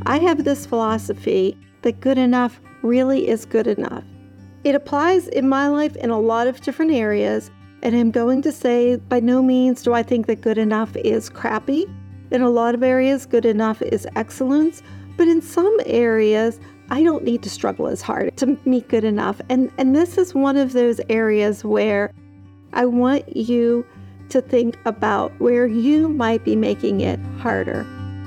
I have this philosophy that good enough really is good enough. It applies in my life in a lot of different areas, and I'm going to say by no means do I think that good enough is crappy. In a lot of areas, good enough is excellence, but in some areas, I don't need to struggle as hard to meet good enough. And this is one of those areas where I want you to think about where you might be making it harder.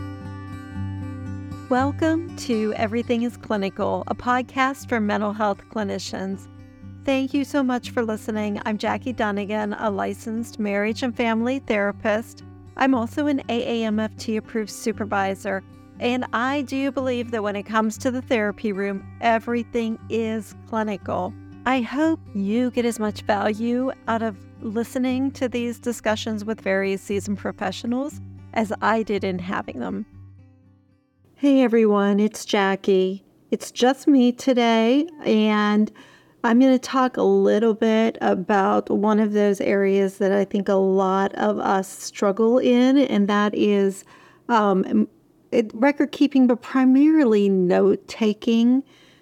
Welcome to Everything is Clinical, a podcast for mental health clinicians. Thank you so much for listening. I'm Jackie Dunnigan, a licensed marriage and family therapist. I'm also an AAMFT approved supervisor, and I do believe that when it comes to the therapy room, everything is clinical. I hope you get as much value out of listening to these discussions with various seasoned professionals as I did in having them. Hey everyone, it's Jackie. It's just me today, and I'm going to talk a little bit about one of those areas that I think a lot of us struggle in, and that is record keeping, but primarily note taking.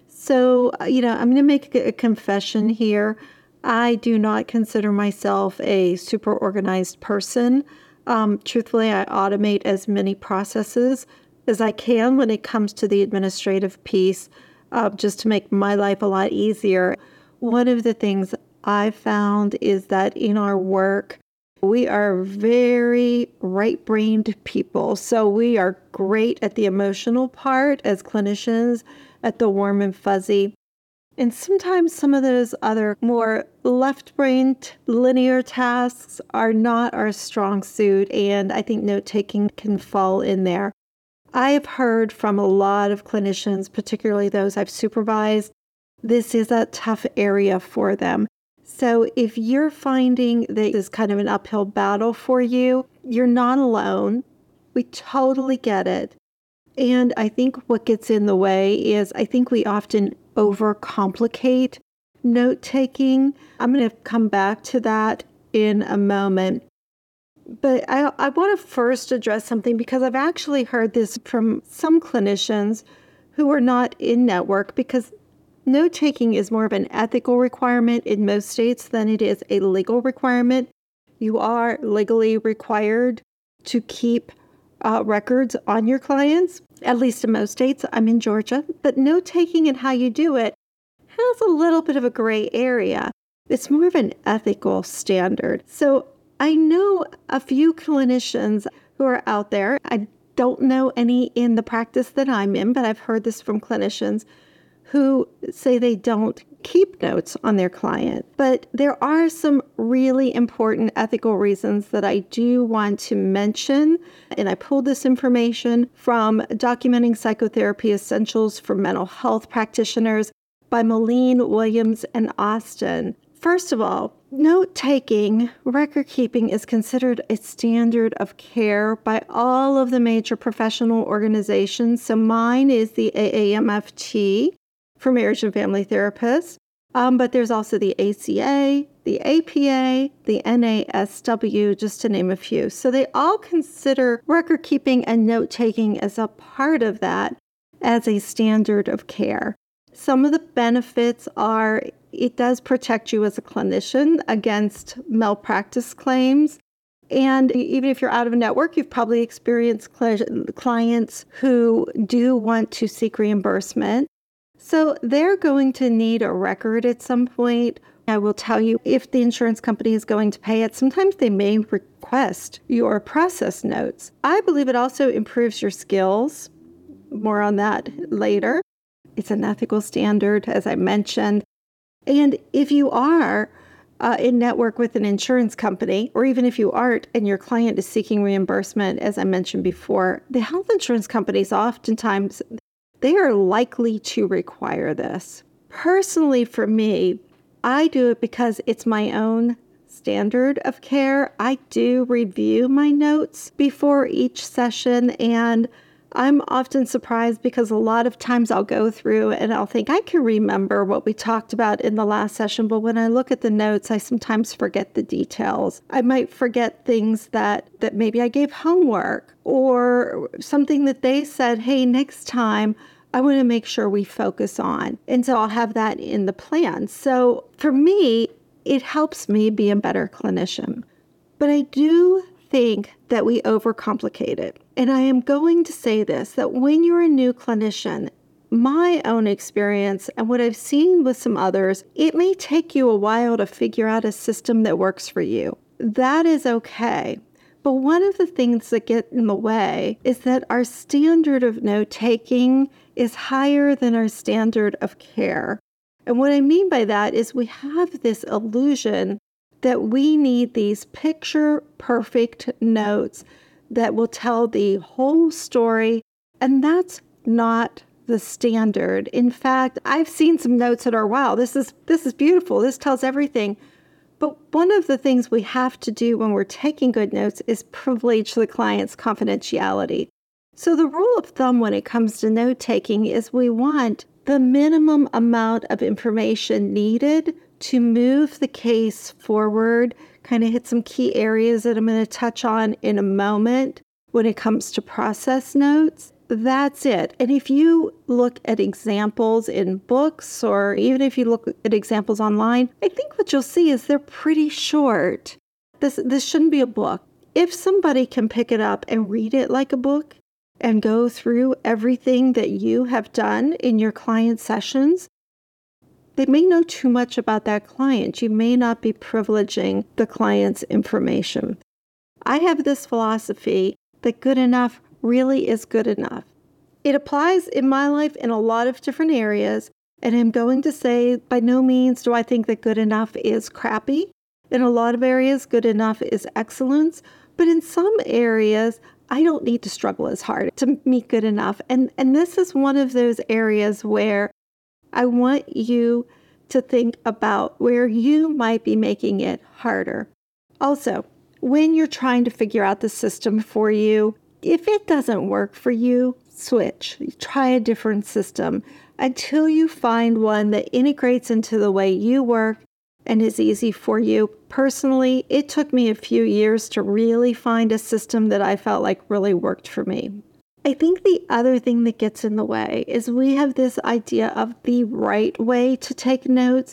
So, I'm going to make a confession here. I do not consider myself a super organized person. Truthfully, I automate as many processes as I can when it comes to the administrative piece, just to make my life a lot easier. One of the things I've found is that in our work, we are very right-brained people. So we are great at the emotional part as clinicians, at the warm and fuzzy. And sometimes some of those other more left-brained linear tasks are not our strong suit, and I think note-taking can fall in there. I have heard from a lot of clinicians, particularly those I've supervised, this is a tough area for them. So if you're finding that this is kind of an uphill battle for you, you're not alone. We totally get it. And I think what gets in the way is I think we often overcomplicate note-taking. I'm going to come back to that in a moment. But I want to first address something because I've actually heard this from some clinicians who are not in network, because note-taking is more of an ethical requirement in most states than it is a legal requirement. You are legally required to keep records on your clients, at least in most states. I'm in Georgia. But note-taking and how you do it has a little bit of a gray area. It's more of an ethical standard. So I know a few clinicians who are out there. I don't know any in the practice that I'm in, but I've heard this from clinicians who say they don't keep notes on their client. But there are some really important ethical reasons that I do want to mention. And I pulled this information from Documenting Psychotherapy Essentials for Mental Health Practitioners by Moline, Williams, and Austin. First of all, note-taking, record-keeping is considered a standard of care by all of the major professional organizations. So mine is the AAMFT for marriage and family therapists, but there's also the ACA, the APA, the NASW, just to name a few. So they all consider record-keeping and note-taking as a part of that as a standard of care. Some of the benefits are it does protect you as a clinician against malpractice claims. And even if you're out of a network, you've probably experienced clients who do want to seek reimbursement. So they're going to need a record at some point. I will tell you, if the insurance company is going to pay it, sometimes they may request your process notes. I believe it also improves your skills. More on that later. It's an ethical standard, as I mentioned. And if you are in network with an insurance company, or even if you aren't and your client is seeking reimbursement, as I mentioned before, the health insurance companies oftentimes, they are likely to require this. Personally, for me, I do it because it's my own standard of care. I do review my notes before each session, and I'm often surprised because a lot of times I'll go through and I'll think I can remember what we talked about in the last session, but when I look at the notes, I sometimes forget the details. I might forget things that maybe I gave homework or something that they said, hey, next time I want to make sure we focus on. And so I'll have that in the plan. So for me, it helps me be a better clinician. But I do think that we overcomplicate it. And I am going to say this, that when you're a new clinician, my own experience and what I've seen with some others, it may take you a while to figure out a system that works for you. That is okay. But one of the things that get in the way is that our standard of note-taking is higher than our standard of care. And what I mean by that is we have this illusion that we need these picture-perfect notes that will tell the whole story, and that's not the standard. In fact, I've seen some notes that are, wow, this is beautiful. This tells everything. But one of the things we have to do when we're taking good notes is privilege the client's confidentiality. So the rule of thumb when it comes to note-taking is we want the minimum amount of information needed to move the case forward, kind of hit some key areas that I'm going to touch on in a moment when it comes to process notes. That's it. And if you look at examples in books, or even if you look at examples online, I think what you'll see is they're pretty short. This shouldn't be a book. If somebody can pick it up and read it like a book and go through everything that you have done in your client sessions, they may know too much about that client. You may not be privileging the client's information. I have this philosophy that good enough really is good enough. It applies in my life in a lot of different areas, and I'm going to say by no means do I think that good enough is crappy. In a lot of areas, good enough is excellence, but in some areas, I don't need to struggle as hard to meet good enough. And this is one of those areas where I want you to think about where you might be making it harder. Also, when you're trying to figure out the system for you, if it doesn't work for you, switch. Try a different system until you find one that integrates into the way you work and is easy for you. Personally, it took me a few years to really find a system that I felt like really worked for me. I think the other thing that gets in the way is we have this idea of the right way to take notes.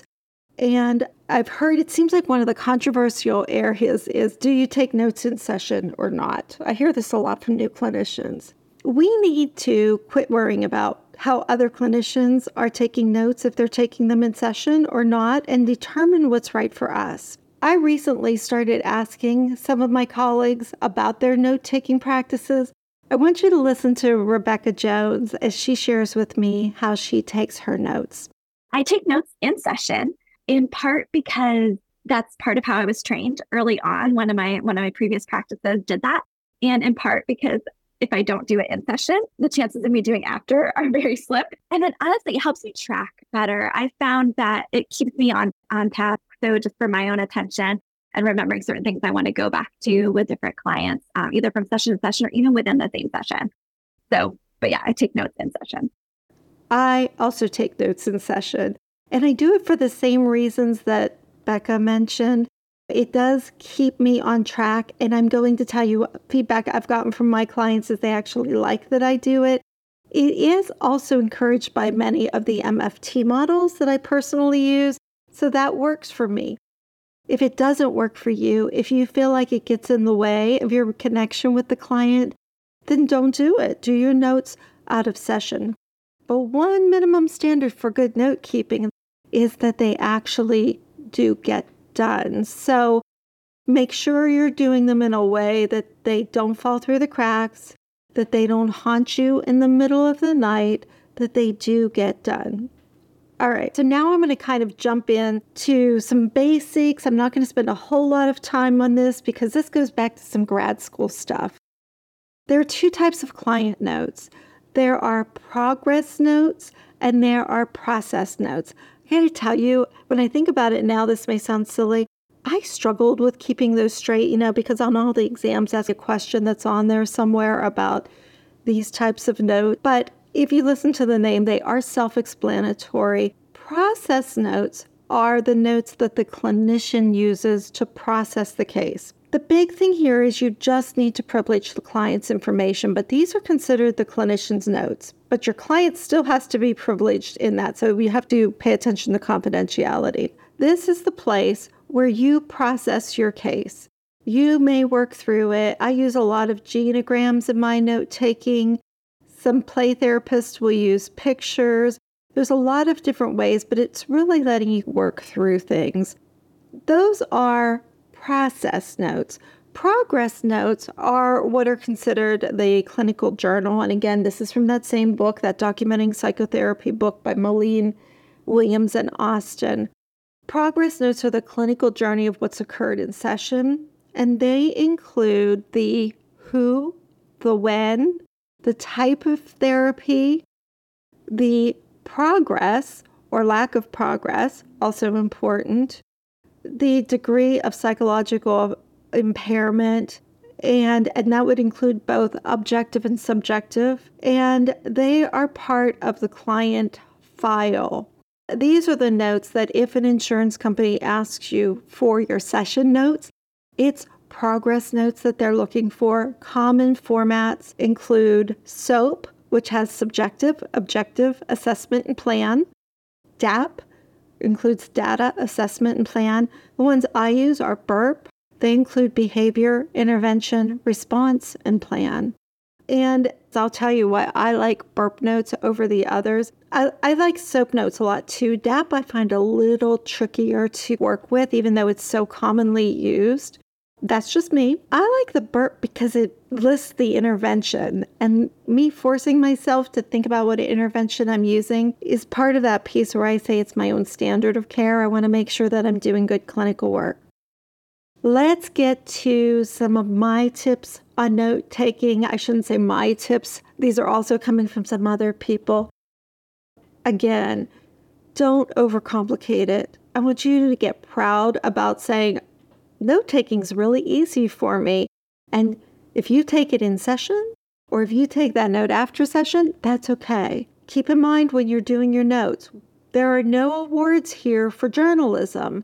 And I've heard it seems like one of the controversial areas is, do you take notes in session or not? I hear this a lot from new clinicians. We need to quit worrying about how other clinicians are taking notes, if they're taking them in session or not, and determine what's right for us. I recently started asking some of my colleagues about their note-taking practices. I want you to listen to Rebecca Jones as she shares with me how she takes her notes. I take notes in session, in part because that's part of how I was trained early on. One of my previous practices did that. And in part because if I don't do it in session, the chances of me doing after are very slim. And then honestly, it helps me track better. I found that it keeps me on task. So just for my own attention and remembering certain things I want to go back to with different clients, either from session to session or even within the same session. So, but yeah, I take notes in session. I also take notes in session, and I do it for the same reasons that Becca mentioned. It does keep me on track, and I'm going to tell you feedback I've gotten from my clients is they actually like that I do it. It is also encouraged by many of the MFT models that I personally use, so that works for me. If it doesn't work for you, if you feel like it gets in the way of your connection with the client, then don't do it. Do your notes out of session. But one minimum standard for good note keeping is that they actually do get done. So make sure you're doing them in a way that they don't fall through the cracks, that they don't haunt you in the middle of the night, that they do get done. All right, so now I'm going to kind of jump in to some basics. I'm not going to spend a whole lot of time on this because this goes back to some grad school stuff. There are two types of client notes. There are progress notes and there are process notes. I got to tell you, when I think about it now, this may sound silly. I struggled with keeping those straight, because on all the exams, that's a question that's on there somewhere about these types of notes, but if you listen to the name, they are self-explanatory. Process notes are the notes that the clinician uses to process the case. The big thing here is you just need to privilege the client's information, but these are considered the clinician's notes. But your client still has to be privileged in that, so you have to pay attention to confidentiality. This is the place where you process your case. You may work through it. I use a lot of genograms in my note-taking. Some play therapists will use pictures. There's a lot of different ways, but it's really letting you work through things. Those are process notes. Progress notes are what are considered the clinical journal. And again, this is from that same book, that Documenting Psychotherapy book by Moline, Williams, and Austin. Progress notes are the clinical journey of what's occurred in session, and they include the who, the when, the type of therapy, the progress or lack of progress, also important, the degree of psychological impairment, and that would include both objective and subjective, and they are part of the client file. These are the notes that if an insurance company asks you for your session notes, it's progress notes that they're looking for. Common formats include SOAP, which has subjective, objective, assessment, and plan. DAP includes data, assessment, and plan. The ones I use are BURP. They include behavior, intervention, response, and plan. And I'll tell you what, I like BURP notes over the others. I like SOAP notes a lot too. DAP I find a little trickier to work with, even though it's so commonly used. That's just me. I like the BURP because it lists the intervention, and me forcing myself to think about what intervention I'm using is part of that piece where I say it's my own standard of care. I want to make sure that I'm doing good clinical work. Let's get to some of my tips on note taking. I shouldn't say my tips. These are also coming from some other people. Again, don't overcomplicate it. I want you to get proud about saying, note-taking is really easy for me. And if you take it in session, or if you take that note after session, that's okay. Keep in mind when you're doing your notes, there are no awards here for journalism.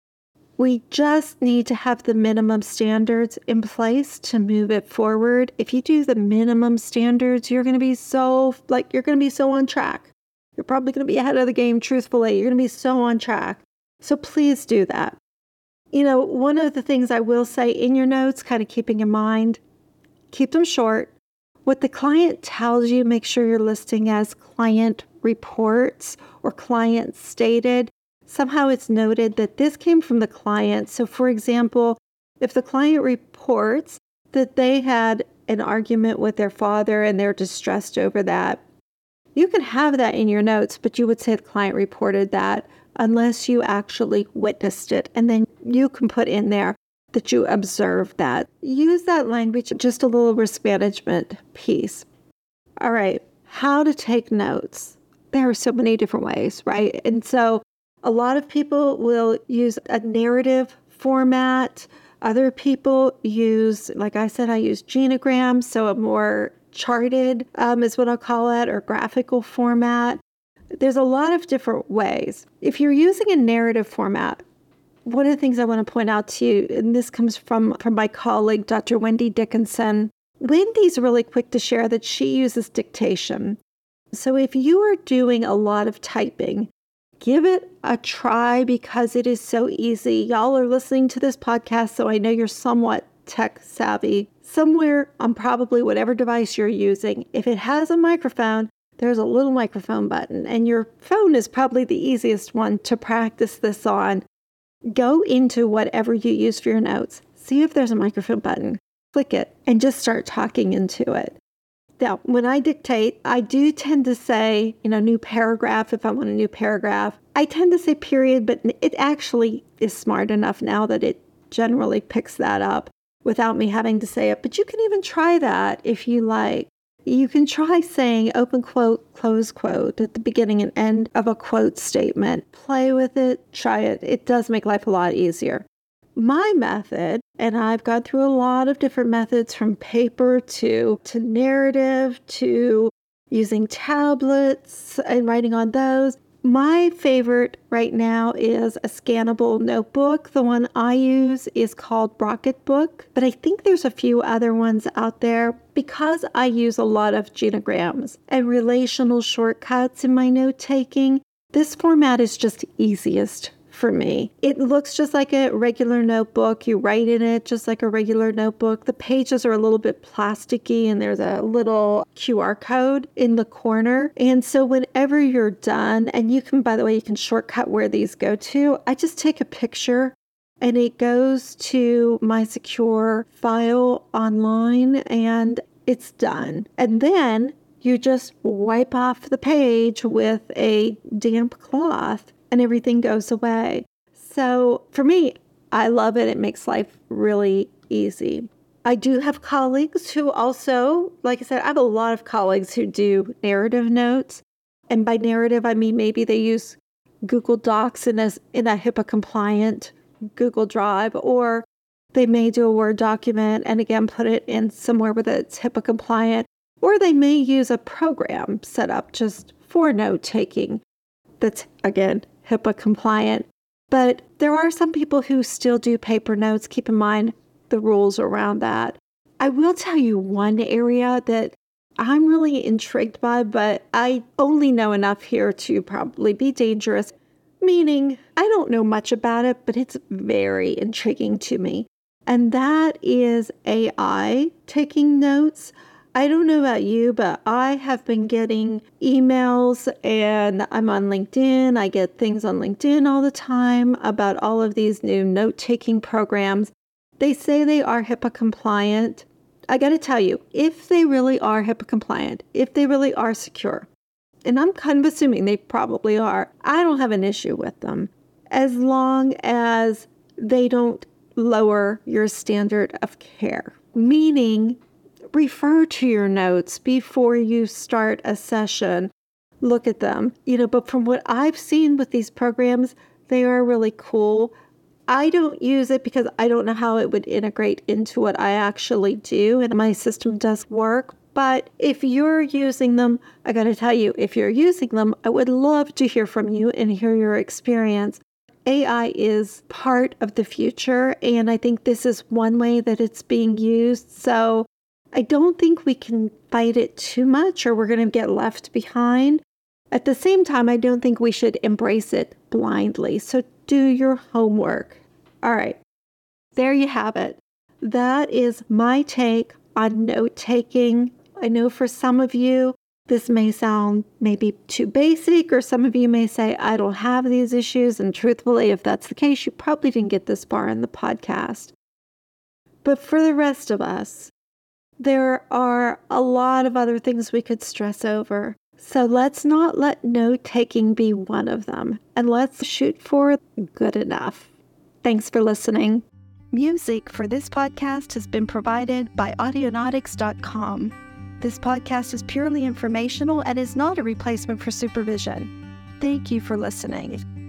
We just need to have the minimum standards in place to move it forward. If you do the minimum standards, you're going to be so on track. You're probably going to be ahead of the game, truthfully. You're going to be so on track. So please do that. One of the things I will say in your notes, kind of keeping in mind, keep them short. What the client tells you, make sure you're listing as client reports or client stated. Somehow it's noted that this came from the client. So for example, if the client reports that they had an argument with their father and they're distressed over that, you can have that in your notes, but you would say the client reported that unless you actually witnessed it. And then you can put in there that you observed that. Use that language, just a little risk management piece. All right, how to take notes. There are so many different ways, right? And so a lot of people will use a narrative format. Other people use, like I said, I use genograms, so a more charted is what I'll call it, or graphical format. There's a lot of different ways. If you're using a narrative format, one of the things I want to point out to you, and this comes from my colleague, Dr. Wendy Dickinson. Wendy's really quick to share that she uses dictation. So if you are doing a lot of typing, give it a try because it is so easy. Y'all are listening to this podcast, so I know you're somewhat tech savvy. Somewhere on probably whatever device you're using, if it has a microphone, there's a little microphone button, and your phone is probably the easiest one to practice this on. Go into whatever you use for your notes. See if there's a microphone button. Click it and just start talking into it. Now, when I dictate, I do tend to say, new paragraph if I want a new paragraph. I tend to say period, but it actually is smart enough now that it generally picks that up without me having to say it. But you can even try that if you like. You can try saying open quote, close quote at the beginning and end of a quote statement. Play with it, try it. It does make life a lot easier. My method, and I've gone through a lot of different methods from paper to narrative to using tablets and writing on those. My favorite right now is a scannable notebook. The one I use is called Rocketbook, but I think there's a few other ones out there because I use a lot of genograms and relational shortcuts in my note-taking. This format is just easiest for me. It looks just like a regular notebook. You write in it just like a regular notebook. The pages are a little bit plasticky and there's a little QR code in the corner. And so whenever you're done, and you can, by the way, you can shortcut where these go to. I just take a picture and it goes to my secure file online and it's done. And then you just wipe off the page with a damp cloth and everything goes away. So for me, I love it. It makes life really easy. I do have colleagues who also, like I said, I have a lot of colleagues who do narrative notes. And by narrative, I mean maybe they use Google Docs in a HIPAA compliant Google Drive, or they may do a Word document and again put it in somewhere where it's HIPAA compliant, or they may use a program set up just for note taking that's, again, HIPAA compliant. But there are some people who still do paper notes. Keep in mind the rules around that. I will tell you one area that I'm really intrigued by, but I only know enough here to probably be dangerous, meaning I don't know much about it, but it's very intriguing to me. And that is AI taking notes. I don't know about you, but I have been getting emails and I'm on LinkedIn. I get things on LinkedIn all the time about all of these new note-taking programs. They say they are HIPAA compliant. I got to tell you, if they really are HIPAA compliant, if they really are secure, and I'm kind of assuming they probably are, I don't have an issue with them as long as they don't lower your standard of care, meaning refer to your notes before you start a session. Look at them. But from what I've seen with these programs, they are really cool. I don't use it because I don't know how it would integrate into what I actually do, and my system does work. But if you're using them, I got to tell you, if you're using them, I would love to hear from you and hear your experience. AI is part of the future, and I think this is one way that it's being used. So I don't think we can fight it too much or we're going to get left behind. At the same time, I don't think we should embrace it blindly. So do your homework. All right, there you have it. That is my take on note-taking. I know for some of you, this may sound maybe too basic, or some of you may say, I don't have these issues. And truthfully, if that's the case, you probably didn't get this far in the podcast. But for the rest of us, there are a lot of other things we could stress over. So let's not let note-taking be one of them. And let's shoot for good enough. Thanks for listening. Music for this podcast has been provided by Audionautics.com. This podcast is purely informational and is not a replacement for supervision. Thank you for listening.